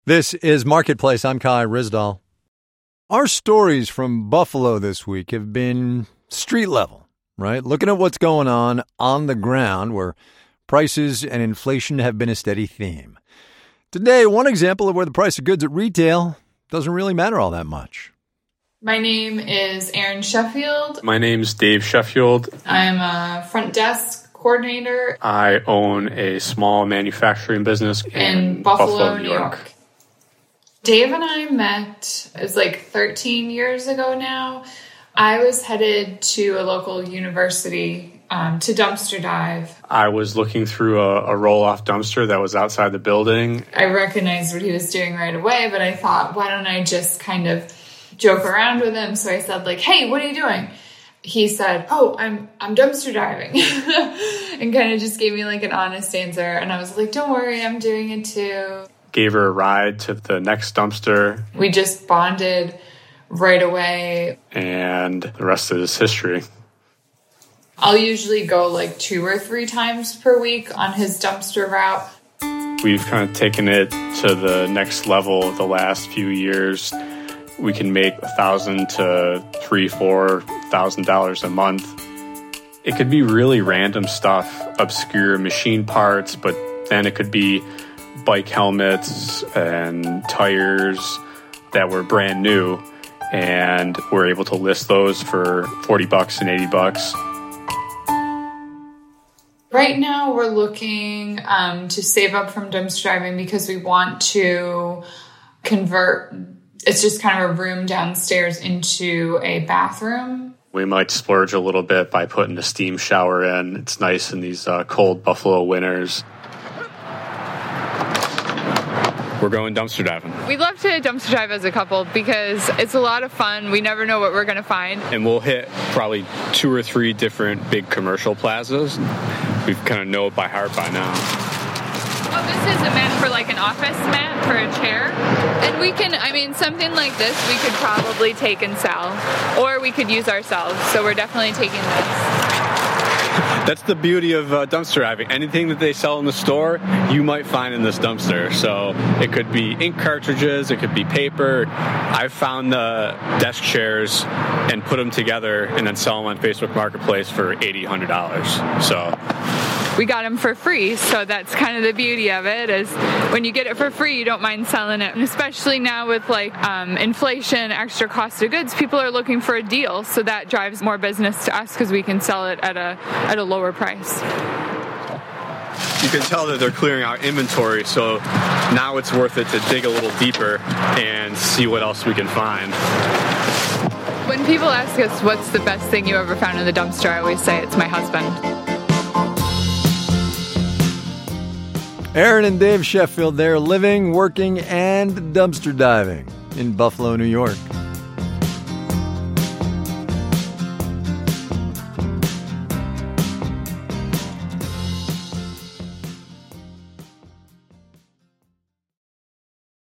This is Marketplace. I'm Kai Ryssdal. Our stories from Buffalo this week have been street level, right? Looking at what's going on the ground where prices and inflation have been a steady theme. Today, one example of where the price of goods at retail doesn't really matter all that much. My name is Erin Sheffield. My name's Dave Sheffield. I'm a front desk coordinator. I own a small manufacturing business in Buffalo, New York. Dave and I met, it was like 13 years ago now. I was headed to a local university to dumpster dive. I was looking through a roll-off dumpster that was outside the building. I recognized what he was doing right away, but I thought, why don't I just kind of joke around with him? So I said, like, hey, what are you doing? He said, oh, I'm dumpster diving. And kind of just gave me like an honest answer. And I was like, don't worry, I'm doing it too. Gave her a ride to the next dumpster. We just bonded right away. And the rest of it is history. I'll usually go like 2 or 3 times per week on his dumpster route. We've kind of taken it to the next level the last few years. We can make $1,000 to $3,000-$4,000 a month. It could be really random stuff, obscure machine parts, but then it could be bike helmets and tires that were brand new, and we're able to list those for $40 and $80. Right now we're looking to save up from dumpster diving because we want to convert, it's just kind of a room downstairs, into a bathroom. We might splurge a little bit by putting a steam shower in. It's nice in these cold Buffalo winters. We're going dumpster diving. We love to dumpster dive as a couple because it's a lot of fun. We never know what we're going to find. And we'll hit probably 2 or 3 different big commercial plazas. We kind of know it by heart by now. Oh, this is meant for like an office mat for a chair. And we can, something like this we could probably take and sell. Or we could use ourselves. So we're definitely taking this. That's the beauty of dumpster diving. Anything that they sell in the store, you might find in this dumpster. So it could be ink cartridges, it could be paper. I've found desk chairs and put them together and then sell them on Facebook Marketplace for $80, $100. So we got them for free, so that's kind of the beauty of it, is when you get it for free, you don't mind selling it. And especially now with like inflation, extra cost of goods, people are looking for a deal, so that drives more business to us because we can sell it at a lower price. You can tell that they're clearing out inventory, so now it's worth it to dig a little deeper and see what else we can find. When people ask us what's the best thing you ever found in the dumpster, I always say it's my husband. Erin and Dave Sheffield there, living, working, and dumpster diving in Buffalo, New York.